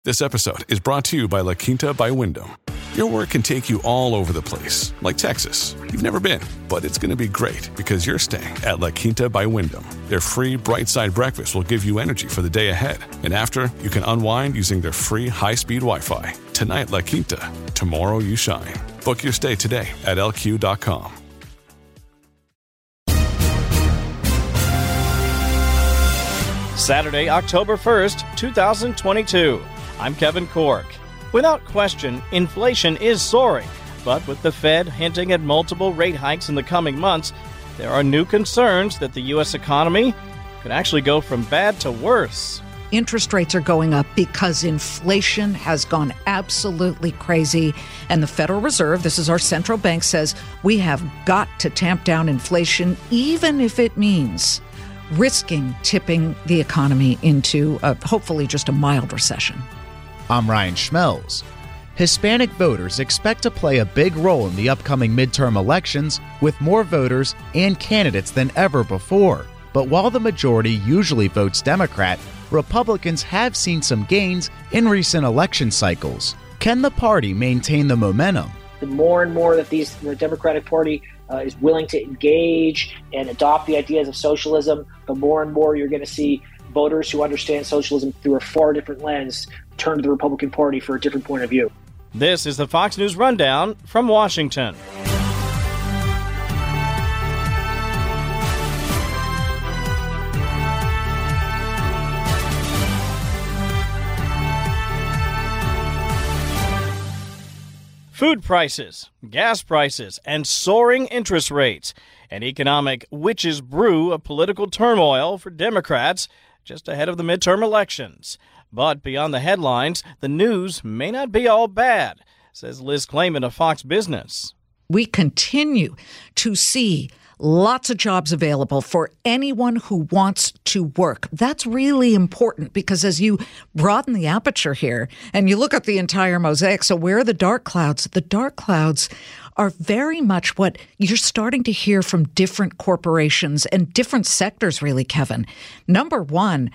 This episode is brought to you by La Quinta by Wyndham. Your work can take you all over the place, like Texas. You've never been, but it's going to be great because you're staying at La Quinta by Wyndham. Their free Bright Side breakfast will give you energy for the day ahead. And after, you can unwind using their free high-speed Wi-Fi. Tonight, La Quinta. Tomorrow, you shine. Book your stay today at LQ.com. Saturday, October 1st, 2022. I'm Kevin Cork. Without question, inflation is soaring, but with the Fed hinting at multiple rate hikes in the coming months, there are new concerns that the U.S. economy could actually go from bad to worse. Interest rates are going up because inflation has gone absolutely crazy. And the Federal Reserve, this is our central bank, says we have got to tamp down inflation, even if it means risking tipping the economy into hopefully just a mild recession. I'm Ryan Schmelz. Hispanic voters expect to play a big role in the upcoming midterm elections with more voters and candidates than ever before. But while the majority usually votes Democrat, Republicans have seen some gains in recent election cycles. Can the party maintain the momentum? The more and more that the Democratic Party is willing to engage and adopt the ideas of socialism, the more and more you're going to see voters who understand socialism through a far different lens turn to the Republican Party for a different point of view. This is the Fox News Rundown from Washington. Food prices, gas prices, and soaring interest rates. An economic witch's brew of political turmoil for Democrats just ahead of the midterm elections. But beyond the headlines, the news may not be all bad, says Liz Klayman of Fox Business. We continue to see lots of jobs available for anyone who wants to work. That's really important because as you broaden the aperture here and you look at the entire mosaic, so where are the dark clouds? The dark clouds are very much what you're starting to hear from different corporations and different sectors, really, Kevin. Number one,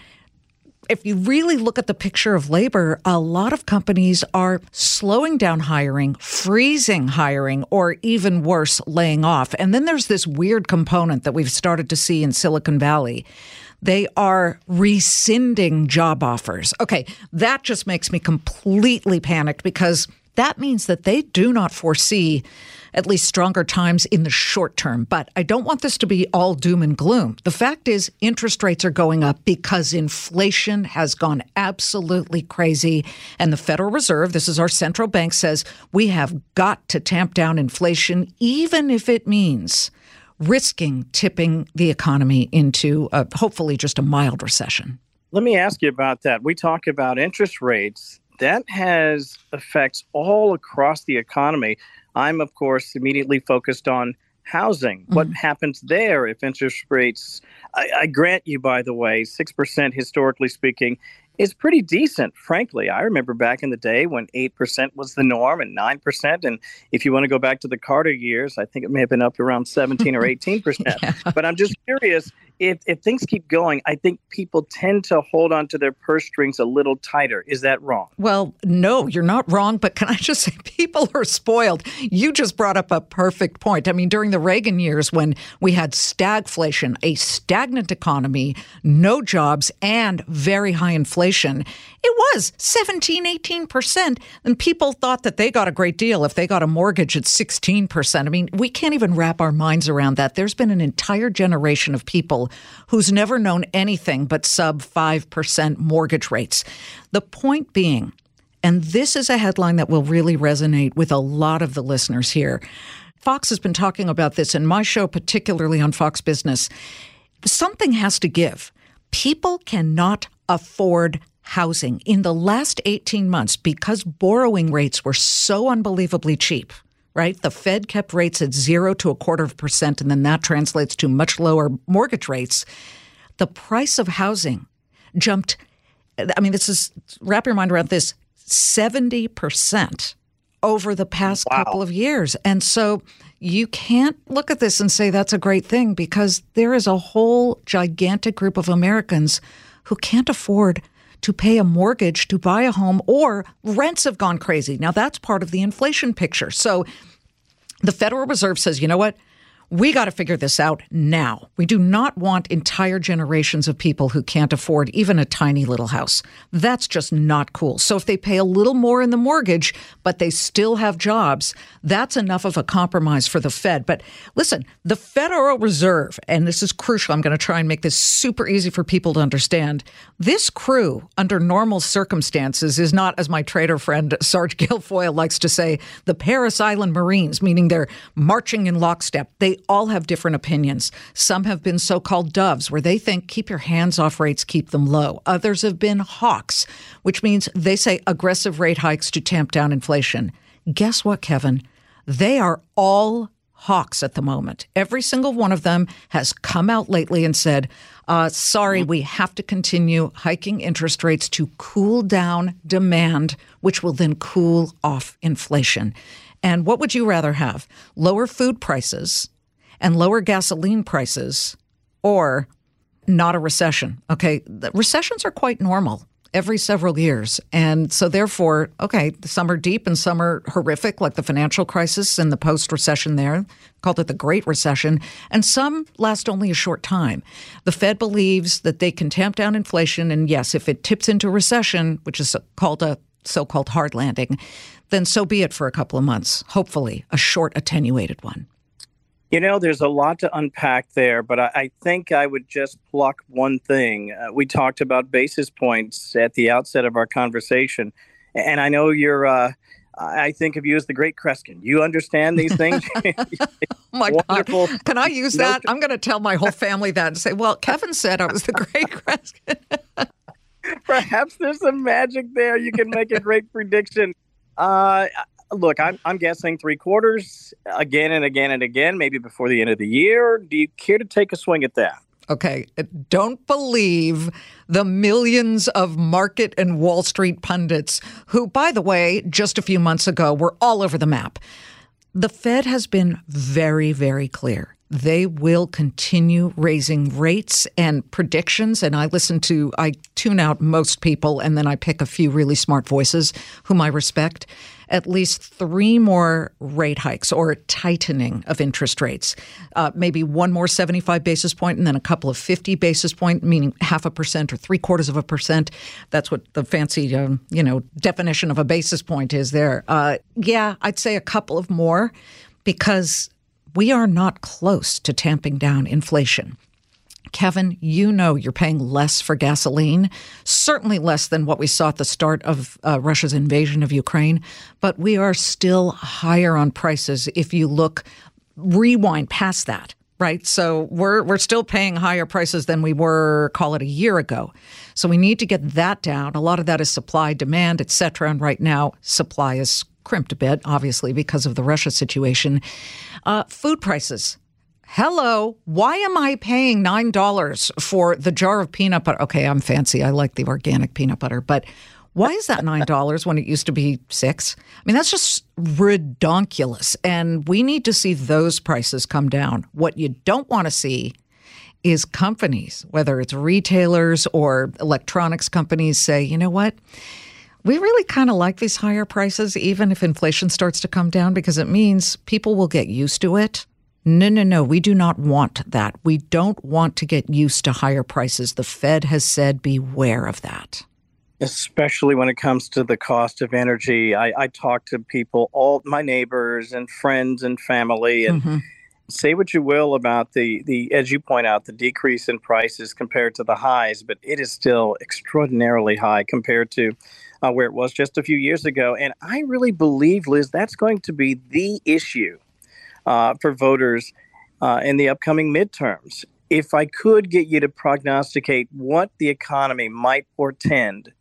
if you really look at the picture of labor, a lot of companies are slowing down hiring, freezing hiring, or even worse, laying off. And then there's this weird component that we've started to see in Silicon Valley. They are rescinding job offers. Okay, that just makes me completely panicked because that means that they do not foresee at least stronger times in the short term. But I don't want this to be all doom and gloom. The fact is interest rates are going up because inflation has gone absolutely crazy. And the Federal Reserve, this is our central bank, says we have got to tamp down inflation, even if it means risking tipping the economy into hopefully just a mild recession. Let me ask you about that. We talk about interest rates. That has effects all across the economy. I'm, of course, immediately focused on housing. What happens there if interest rates, I grant you, by the way, 6% historically speaking, is pretty decent, frankly. I remember back in the day when 8% was the norm and 9%. And if you want to go back to the Carter years, I think it may have been up to around 17 or 18%. Yeah. But I'm just curious, if things keep going, I think people tend to hold on to their purse strings a little tighter. Is that wrong? Well, no, you're not wrong. But can I just say people are spoiled? You just brought up a perfect point. I mean, during the Reagan years when we had stagflation, a stagnant economy, no jobs, and very high inflation, it was 17, 18%. And people thought that they got a great deal if they got a mortgage at 16%. I mean, we can't even wrap our minds around that. There's been an entire generation of people who's never known anything but sub 5% mortgage rates. The point being, and this is a headline that will really resonate with a lot of the listeners here. Fox has been talking about this in my show, particularly on Fox Business. Something has to give. People cannot afford housing. In the last 18 months, because borrowing rates were so unbelievably cheap, right? The Fed kept rates at 0 to 0.25%, and then that translates to much lower mortgage rates. The price of housing jumped, wrap your mind around this, 70% over the past couple of years. And so you can't look at this and say that's a great thing because there is a whole gigantic group of Americans who can't afford to pay a mortgage to buy a home, or rents have gone crazy. Now, that's part of the inflation picture. So the Federal Reserve says, you know what? We got to figure this out now. We do not want entire generations of people who can't afford even a tiny little house. That's just not cool. So if they pay a little more in the mortgage, but they still have jobs, that's enough of a compromise for the Fed. But listen, the Federal Reserve, and this is crucial, I'm going to try and make this super easy for people to understand. This crew, under normal circumstances, is not, as my trader friend Sarge Guilfoyle likes to say, the Paris Island Marines, meaning they're marching in lockstep. They all have different opinions. Some have been so-called doves, where they think keep your hands off rates, keep them low. Others have been hawks, which means they say aggressive rate hikes to tamp down inflation. Guess what, Kevin? They are all hawks at the moment. Every single one of them has come out lately and said, sorry, we have to continue hiking interest rates to cool down demand, which will then cool off inflation. And what would you rather have? Lower food prices and lower gasoline prices, or not a recession? Okay, the recessions are quite normal every several years. And so therefore, okay, some are deep and some are horrific, like the financial crisis and the post-recession there, called it the Great Recession, and some last only a short time. The Fed believes that they can tamp down inflation, and yes, if it tips into recession, which is called a so-called hard landing, then so be it for a couple of months, hopefully a short, attenuated one. You know, there's a lot to unpack there, but I think I would just pluck one thing. We talked about basis points at the outset of our conversation, and I know you're, I think of you as the Great Kreskin. You understand these things. Oh my God. Can I use that? I'm going to tell my whole family that and say, well, Kevin said I was the Great Kreskin. Perhaps there's some magic there. You can make a great prediction. Look, I'm guessing 3/4 again and again and again, maybe before the end of the year. Do you care to take a swing at that? Okay. Don't believe the millions of market and Wall Street pundits who, by the way, just a few months ago were all over the map. The Fed has been very, very clear. They will continue raising rates and predictions. And I tune out most people, and then I pick a few really smart voices whom I respect. At least 3 more rate hikes or tightening of interest rates, maybe one more 75 basis point and then a couple of 50 basis point, meaning 0.5% or 0.75%. That's what the fancy, definition of a basis point is there. Yeah, I'd say a couple of more, because we are not close to tamping down inflation. Kevin, you're paying less for gasoline, certainly less than what we saw at the start of Russia's invasion of Ukraine, but we are still higher on prices if you rewind past that, right? So we're still paying higher prices than we were, call it a year ago. So we need to get that down. A lot of that is supply, demand, et cetera. And right now, supply is crimped a bit, obviously, because of the Russia situation. Food prices. Hello, why am I paying $9 for the jar of peanut butter? Okay, I'm fancy. I like the organic peanut butter. But why is that $9 when it used to be $6? I mean, that's just redonkulous. And we need to see those prices come down. What you don't want to see is companies, whether it's retailers or electronics companies, say, you know what? We really kind of like these higher prices, even if inflation starts to come down, because it means people will get used to it. No. We do not want that. We don't want to get used to higher prices. The Fed has said beware of that. Especially when it comes to the cost of energy. I talk to people, all my neighbors and friends and family, and say what you will about the, as you point out, the decrease in prices compared to the highs, but it is still extraordinarily high compared to where it was just a few years ago. And I really believe, Liz, that's going to be the issue for voters in the upcoming midterms. If I could get you to prognosticate what the economy might portend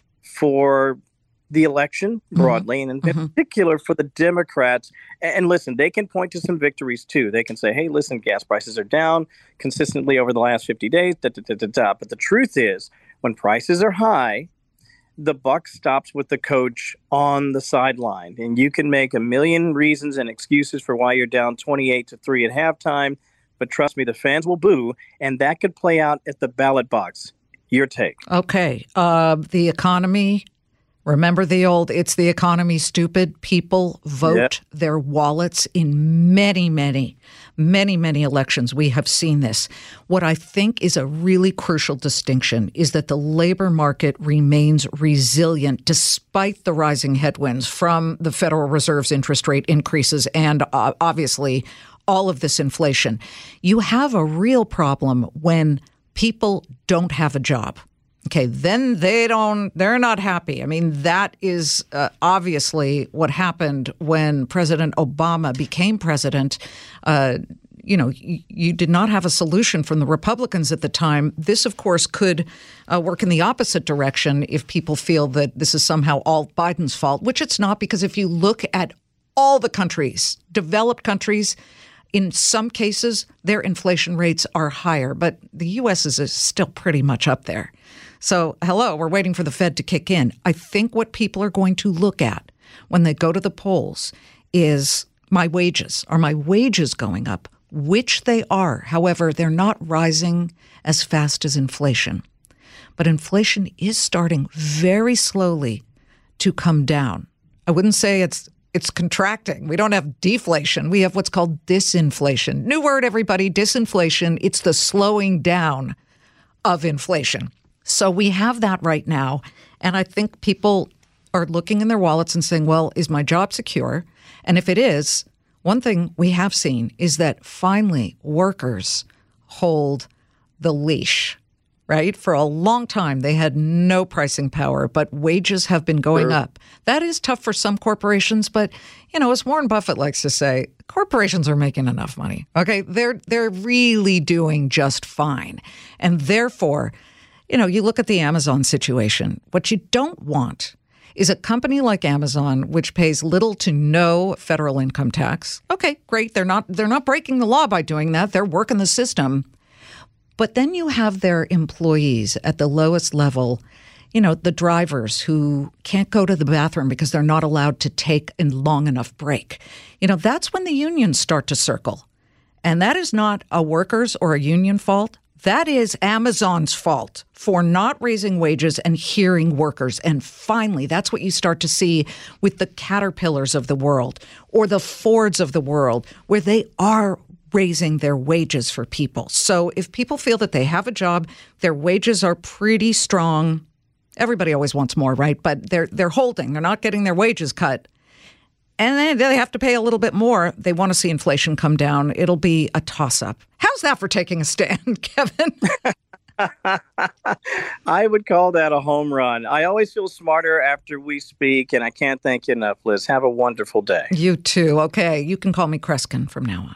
for the election broadly, and in particular for the Democrats, and listen, they can point to some victories too. They can say, hey, listen, gas prices are down consistently over the last 50 days, But the truth is, when prices are high, the buck stops with the coach on the sideline. And you can make a million reasons and excuses for why you're down 28-3 at halftime. But trust me, the fans will boo. And that could play out at the ballot box Your take. Okay. The economy. Remember it's the economy, stupid. People vote their wallets in many, many elections. We have seen this. What I think is a really crucial distinction is that the labor market remains resilient despite the rising headwinds from the Federal Reserve's interest rate increases and obviously all of this inflation. You have a real problem when people don't have a job. Okay, then they're not happy. I mean, that is obviously what happened when President Obama became president. You did not have a solution from the Republicans at the time. This, of course, could work in the opposite direction if people feel that this is somehow all Biden's fault, which it's not, because if you look at all the countries, developed countries, in some cases, their inflation rates are higher, but the U.S. is still pretty much up there. So, we're waiting for the Fed to kick in. I think what people are going to look at when they go to the polls is my wages. Are my wages going up? Which they are. However, they're not rising as fast as inflation. But inflation is starting very slowly to come down. I wouldn't say it's contracting. We don't have deflation. We have what's called disinflation. New word, everybody, disinflation. It's the slowing down of inflation. So we have that right now. And I think people are looking in their wallets and saying, well, is my job secure? And if it is, one thing we have seen is that finally workers hold the leash, right? For a long time, they had no pricing power, but wages have been going up. That is tough for some corporations, but, as Warren Buffett likes to say, corporations are making enough money, okay? They're really doing just fine. And therefore, you look at the Amazon situation. What you don't want is a company like Amazon, which pays little to no federal income tax. Okay, great. They're not breaking the law by doing that. They're working the system. But then you have their employees at the lowest level, the drivers who can't go to the bathroom because they're not allowed to take a long enough break. That's when the unions start to circle. And that is not a workers or a union fault. That is Amazon's fault for not raising wages and hearing workers. And finally, that's what you start to see with the Caterpillars of the world or the Fords of the world, where they are raising their wages for people. So if people feel that they have a job, their wages are pretty strong. Everybody always wants more, right? But they're holding. They're not getting their wages cut. And then they have to pay a little bit more. They want to see inflation come down. It'll be a toss-up. How's that for taking a stand, Kevin? I would call that a home run. I always feel smarter after we speak, and I can't thank you enough, Liz. Have a wonderful day. You too. Okay, you can call me Kreskin from now on.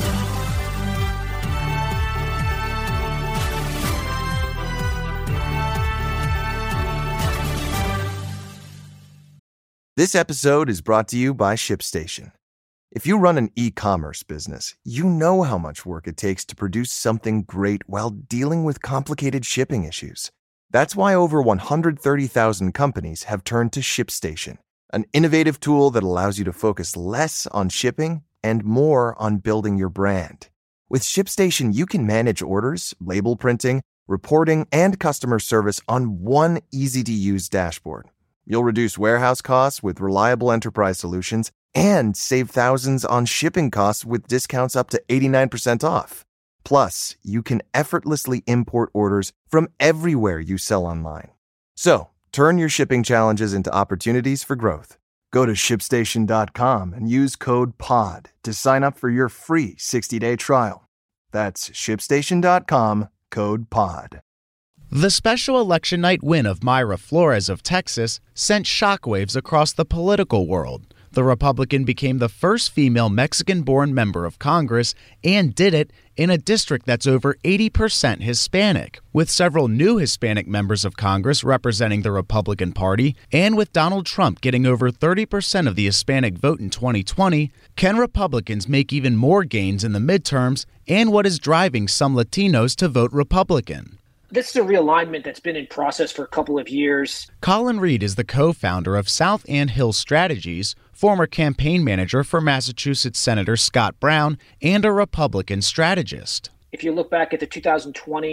This episode is brought to you by ShipStation. If you run an e-commerce business, you know how much work it takes to produce something great while dealing with complicated shipping issues. That's why over 130,000 companies have turned to ShipStation, an innovative tool that allows you to focus less on shipping and more on building your brand. With ShipStation, you can manage orders, label printing, reporting, and customer service on one easy-to-use dashboard. You'll reduce warehouse costs with reliable enterprise solutions and save thousands on shipping costs with discounts up to 89% off. Plus, you can effortlessly import orders from everywhere you sell online. So, turn your shipping challenges into opportunities for growth. Go to ShipStation.com and use code POD to sign up for your free 60-day trial. That's ShipStation.com, code POD. The special election night win of Mayra Flores of Texas sent shockwaves across the political world. The Republican became the first female Mexican-born member of Congress and did it in a district that's over 80% Hispanic, with several new Hispanic members of Congress representing the Republican Party, and with Donald Trump getting over 30% of the Hispanic vote in 2020, can Republicans make even more gains in the midterms, and what is driving some Latinos to vote Republican? This is a realignment that's been in process for a couple of years. Colin Reed is the co-founder of South Ant Hill Strategies, former campaign manager for Massachusetts Senator Scott Brown, and a Republican strategist. If you look back at the 2020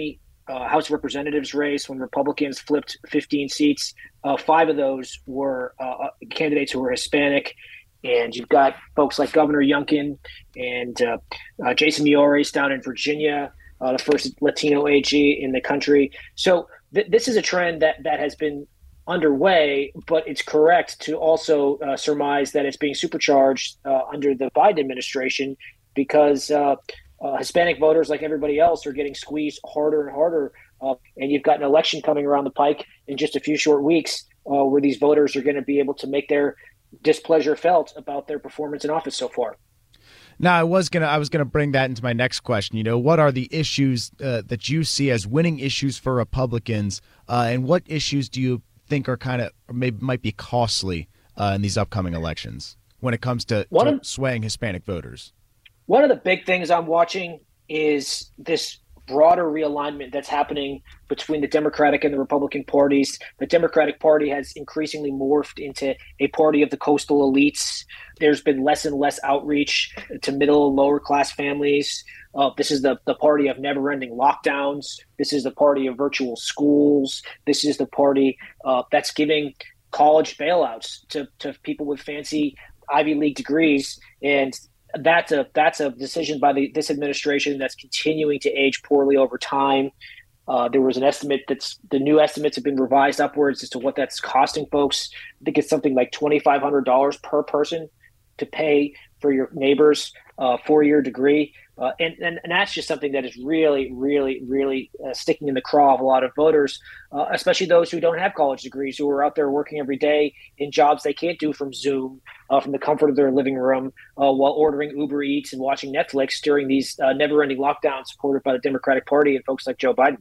House of Representatives race when Republicans flipped 15 seats. 5 of those were candidates who were Hispanic. And you've got folks like Governor Youngkin and Jason Miyares down in Virginia, the first Latino AG in the country. So this is a trend that has been underway, but it's correct to also surmise that it's being supercharged under the Biden administration because Hispanic voters, like everybody else, are getting squeezed harder and harder. And you've got an election coming around the pike in just a few short weeks where these voters are going to be able to make their displeasure felt about their performance in office so far. Now, I was gonna bring that into my next question. What are the issues that you see as winning issues for Republicans, and what issues do you think are might be costly in these upcoming elections when it comes to swaying Hispanic voters? One of the big things I'm watching is this broader realignment that's happening between the Democratic and the Republican parties. The Democratic Party has increasingly morphed into a party of the coastal elites. There's been less and less outreach to middle and lower class families. This is the party of never-ending lockdowns. This is the party of virtual schools. This is the party that's giving college bailouts to people with fancy Ivy League degrees. And that's a decision by this administration that's continuing to age poorly over time. There was an estimate the new estimates have been revised upwards as to what that's costing folks. I think it's something like $2,500 per person to pay for your neighbor's 4-year degree. And that's just something that is really, really, really sticking in the craw of a lot of voters, especially those who don't have college degrees, who are out there working every day in jobs they can't do from Zoom, from the comfort of their living room, while ordering Uber Eats and watching Netflix during these never-ending lockdowns supported by the Democratic Party and folks like Joe Biden.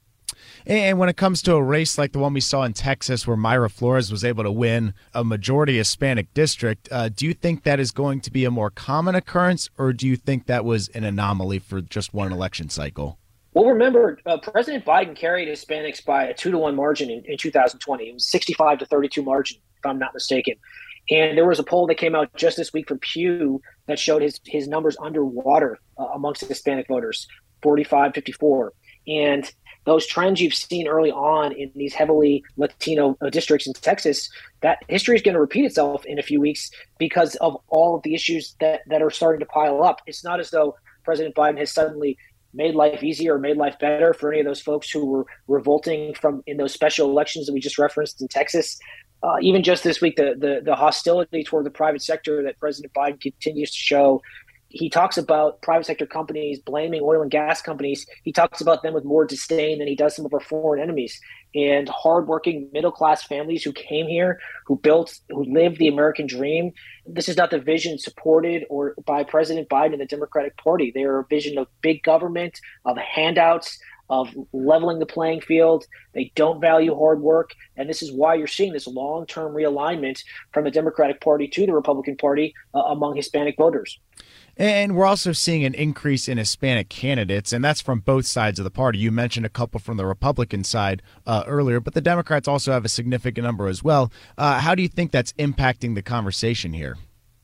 And when it comes to a race like the one we saw in Texas where Mayra Flores was able to win a majority Hispanic district, do you think that is going to be a more common occurrence, or do you think that was an anomaly for just one election cycle? Well, remember, President Biden carried Hispanics by a 2-to-1 margin in 2020. It was 65-32 margin, if I'm not mistaken. And there was a poll that came out just this week from Pew that showed his numbers underwater amongst Hispanic voters, 45-54. And those trends you've seen early on in these heavily Latino districts in Texas, that history is going to repeat itself in a few weeks because of all of the issues that are starting to pile up. It's not as though President Biden has suddenly made life easier or made life better for any of those folks who were revolting in those special elections that we just referenced in Texas. Even just this week, the hostility toward the private sector that President Biden continues to show. He talks about private sector companies blaming oil and gas companies. He talks about them with more disdain than he does some of our foreign enemies. And hardworking middle-class families who came here, who lived the American dream. This is not the vision supported or by President Biden and the Democratic Party. They are a vision of big government, of handouts, of leveling the playing field. They don't value hard work. And this is why you're seeing this long-term realignment from the Democratic Party to the Republican Party among Hispanic voters. And we're also seeing an increase in Hispanic candidates, and that's from both sides of the party. You mentioned a couple from the Republican side earlier, but the Democrats also have a significant number as well. How do you think that's impacting the conversation here?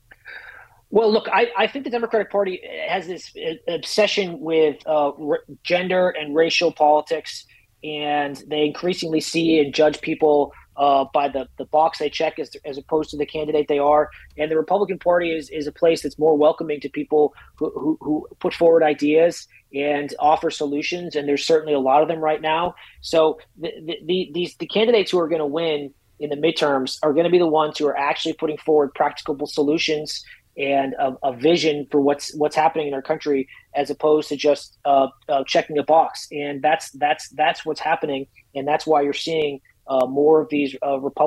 Well, look, I think the Democratic Party has this obsession with gender and racial politics, and they increasingly see and judge people by the box they check as opposed to the candidate they are. And the Republican Party is a place that's more welcoming to people who put forward ideas and offer solutions. And there's certainly a lot of them right now. So the candidates who are going to win in the midterms are going to be the ones who are actually putting forward practicable solutions and a vision for what's happening in our country, as opposed to just checking a box. And that's what's happening. And that's why you're seeing more of these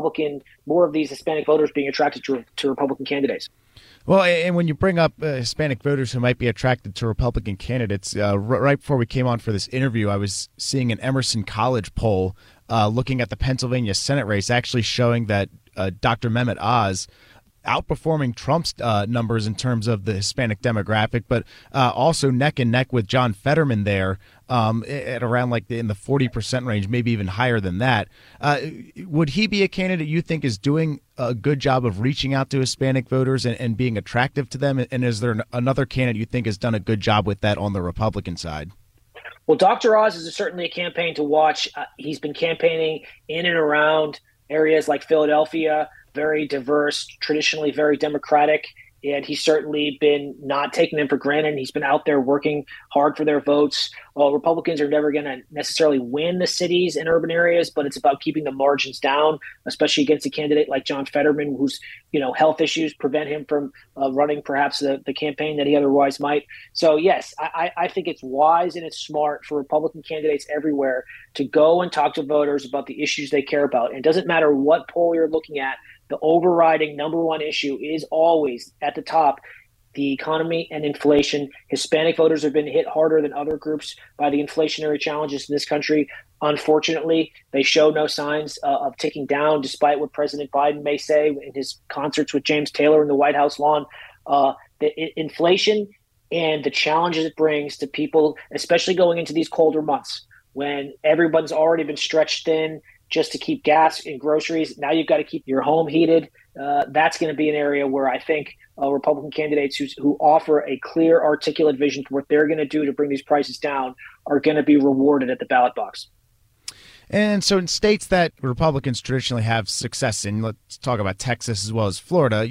Hispanic voters being attracted to Republican candidates. Well, and when you bring up Hispanic voters who might be attracted to Republican candidates, right before we came on for this interview, I was seeing an Emerson College poll looking at the Pennsylvania Senate race, actually showing that Dr. Mehmet Oz outperforming Trump's numbers in terms of the Hispanic demographic, but also neck and neck with John Fetterman there at around in the 40% range, maybe even higher than that. Would he be a candidate you think is doing a good job of reaching out to Hispanic voters and being attractive to them? And is there another candidate you think has done a good job with that on the Republican side? Well, Dr. Oz is certainly a campaign to watch. He's been campaigning in and around areas like Philadelphia, very diverse, traditionally very Democratic. And he's certainly been not taking them for granted. He's been out there working hard for their votes. Well, Republicans are never going to necessarily win the cities and urban areas, but it's about keeping the margins down, especially against a candidate like John Fetterman, whose health issues prevent him from running perhaps the campaign that he otherwise might. So, yes, I think it's wise and it's smart for Republican candidates everywhere to go and talk to voters about the issues they care about. And it doesn't matter what poll you're looking at. The overriding number one issue is always at the top, the economy and inflation. Hispanic voters have been hit harder than other groups by the inflationary challenges in this country. Unfortunately, they show no signs of ticking down, despite what President Biden may say in his concerts with James Taylor in the White House lawn. Inflation and the challenges it brings to people, especially going into these colder months when everyone's already been stretched thin, just to keep gas and groceries. Now you've got to keep your home heated. That's going to be an area where I think Republican candidates who offer a clear, articulate vision for what they're going to do to bring these prices down are going to be rewarded at the ballot box. And so in states that Republicans traditionally have success in, let's talk about Texas as well as Florida.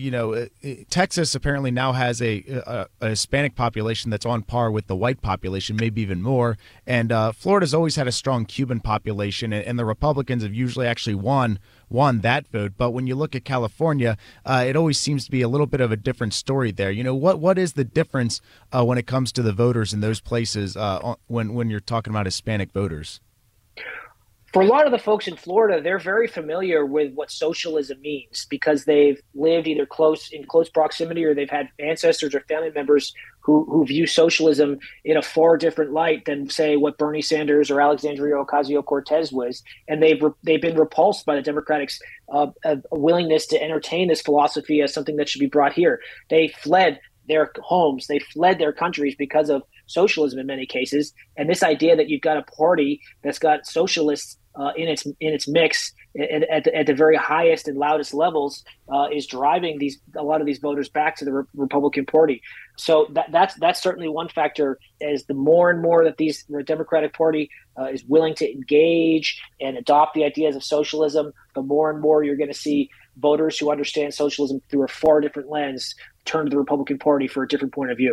Texas apparently now has a Hispanic population that's on par with the white population, maybe even more. And Florida's always had a strong Cuban population, and the Republicans have usually actually won that vote. But when you look at California, it always seems to be a little bit of a different story there. What is the difference when it comes to the voters in those places when you're talking about Hispanic voters? For a lot of the folks in Florida, they're very familiar with what socialism means because they've lived either in close proximity or they've had ancestors or family members who view socialism in a far different light than, say, what Bernie Sanders or Alexandria Ocasio-Cortez was. And they've been repulsed by the Democrats' willingness to entertain this philosophy as something that should be brought here. They fled their homes, they fled their countries because of socialism in many cases. And this idea that you've got a party that's got socialists in its mix at the very highest and loudest levels is driving a lot of these voters back to the Republican Party. So that's certainly one factor. As the more and more that the Democratic Party is willing to engage and adopt the ideas of socialism, the more and more you're going to see voters who understand socialism through a far different lens turn to the Republican Party for a different point of view.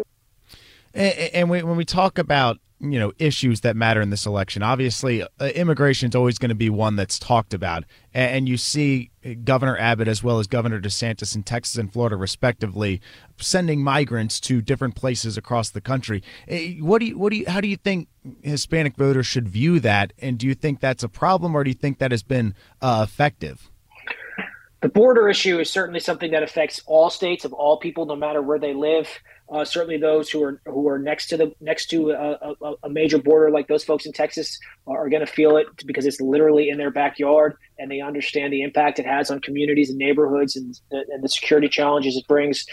And when we talk about issues that matter in this election, obviously immigration is always going to be one that's talked about. And you see Governor Abbott as well as Governor DeSantis in Texas and Florida, respectively, sending migrants to different places across the country. How do you think Hispanic voters should view that? And do you think that's a problem, or do you think that has been effective? The border issue is certainly something that affects all states, of all people, no matter where they live. Certainly, those who are next to a major border, like those folks in Texas, are going to feel it because it's literally in their backyard, and they understand the impact it has on communities and neighborhoods and the security challenges it brings.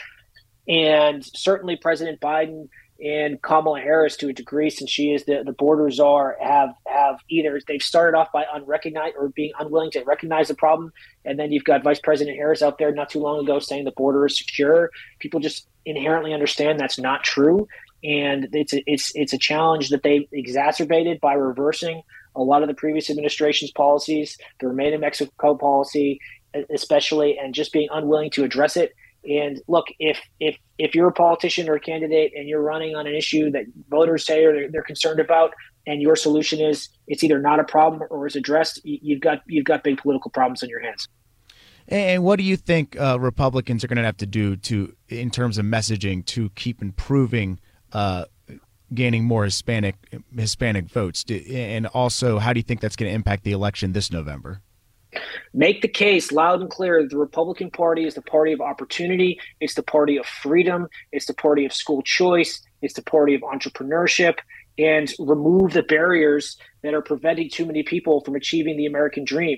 And certainly, President Biden and Kamala Harris, to a degree, since she is the border czar, have either they've started off by unrecognized or being unwilling to recognize the problem, and then you've got Vice President Harris out there not too long ago saying the border is secure. People just inherently understand that's not true, and it's a challenge that they exacerbated by reversing a lot of the previous administration's policies, the Remain in Mexico policy especially, and just being unwilling to address it. And look, if you're a politician or a candidate and you're running on an issue that voters say or they're concerned about, and your solution is it's either not a problem or is addressed, you've got big political problems on your hands. And what do you think Republicans are going to have to do in terms of messaging to keep improving, gaining more Hispanic votes? And also, how do you think that's going to impact the election this November? Make the case loud and clear. The Republican Party is the party of opportunity. It's the party of freedom. It's the party of school choice. It's the party of entrepreneurship. And remove the barriers that are preventing too many people from achieving the American dream.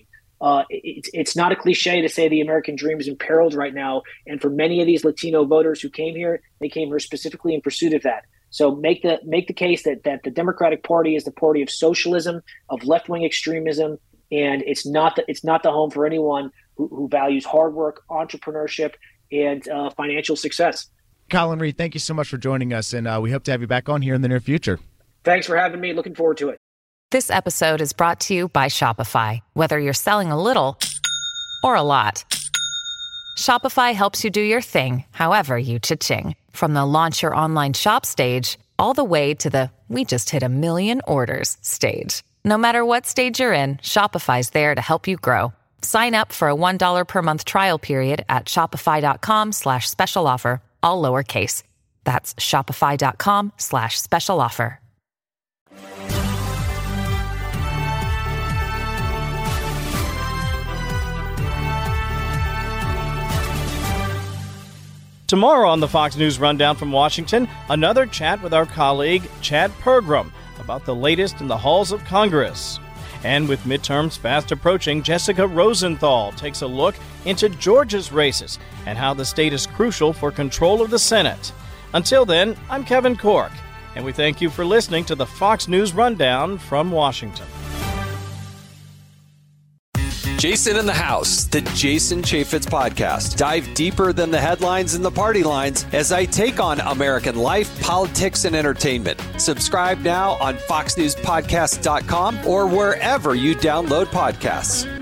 It's not a cliche to say the American dream is imperiled right now. And for many of these Latino voters who came here, they came here specifically in pursuit of that. So make the case that the Democratic Party is the party of socialism, of left-wing extremism, and it's not the home for anyone who values hard work, entrepreneurship, and financial success. Colin Reed, thank you so much for joining us, and we hope to have you back on here in the near future. Thanks for having me. Looking forward to it. This episode is brought to you by Shopify. Whether you're selling a little or a lot, Shopify helps you do your thing, however you cha-ching. From the launch your online shop stage, all the way to the we just hit 1 million orders stage. No matter what stage you're in, Shopify's there to help you grow. Sign up for a $1 per month trial period at shopify.com/special offer, all lowercase. That's shopify.com/special offer. Tomorrow on the Fox News Rundown from Washington, another chat with our colleague Chad Pergram about the latest in the halls of Congress. And with midterms fast approaching, Jessica Rosenthal takes a look into Georgia's races and how the state is crucial for control of the Senate. Until then, I'm Kevin Corke, and we thank you for listening to the Fox News Rundown from Washington. Jason in the House, the Jason Chaffetz Podcast. Dive deeper than the headlines and the party lines as I take on American life, politics, and entertainment. Subscribe now on FoxNewsPodcast.com or wherever you download podcasts.